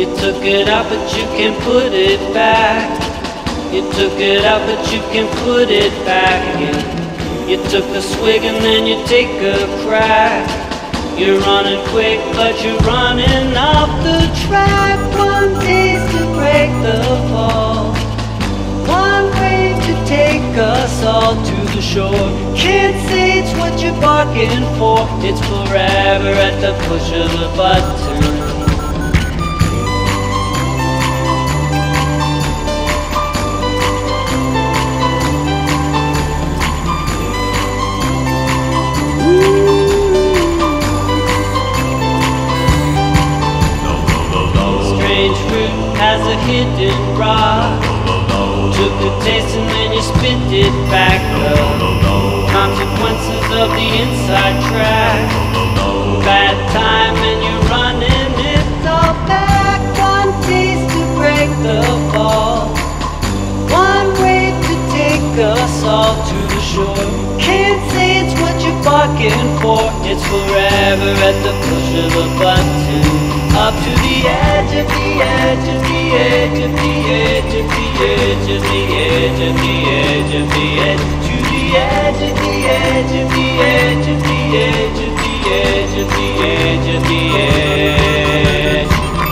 You took it out, but you can put it back. You took it out, but you can put it back again. You took a swig and then you take a crack. You're running quick, but you're running off the track. One taste to break the fall, one wave to take us all to the shore. Can't say it's what you're barking for. It's forever at the push of a button. Has a hidden rock. Took a taste and then you spit it back up. Consequences of the inside track. Bad time and you're running it all back. One taste to break the fall, one wave to take us all to the shore. Can't say it's what you're barking for. It's forever at the push of a button. Up to the edge of the edge of the edge of the edge of the edge of the edge of the edge of the edge, to the edge of the edge of the edge of the edge of the edge of the edge of the edge.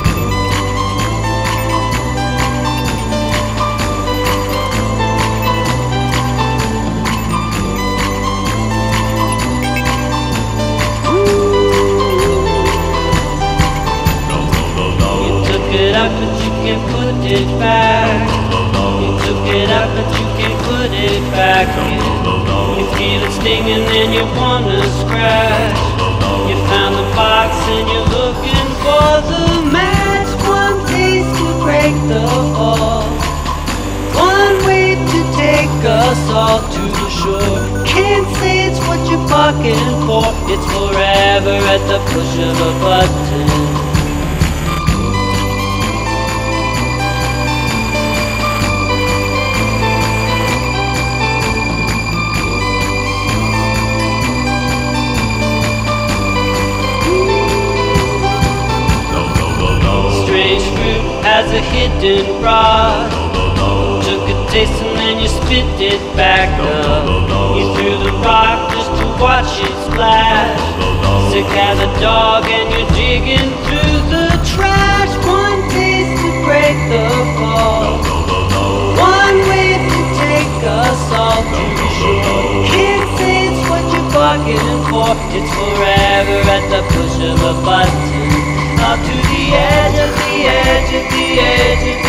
But you can put it back. You took it out, but you can put it back in. You feel it stinging and you wanna scratch. You found the box and you're looking for the match. One taste to break the fall, one wave to take us all to the shore. Can't say it's what you're barking for. It's forever at the push of a button. Has a hidden rock. Took a taste and then you spit it back up. You threw the rock just to watch it splash. Sick as a dog and you're digging through the trash. One taste to break the fall, one wave to take us all to the shore. Can't say it's what you're bargaining for. It's forever at the push of a button. Up to the edge of the edge of the edge of the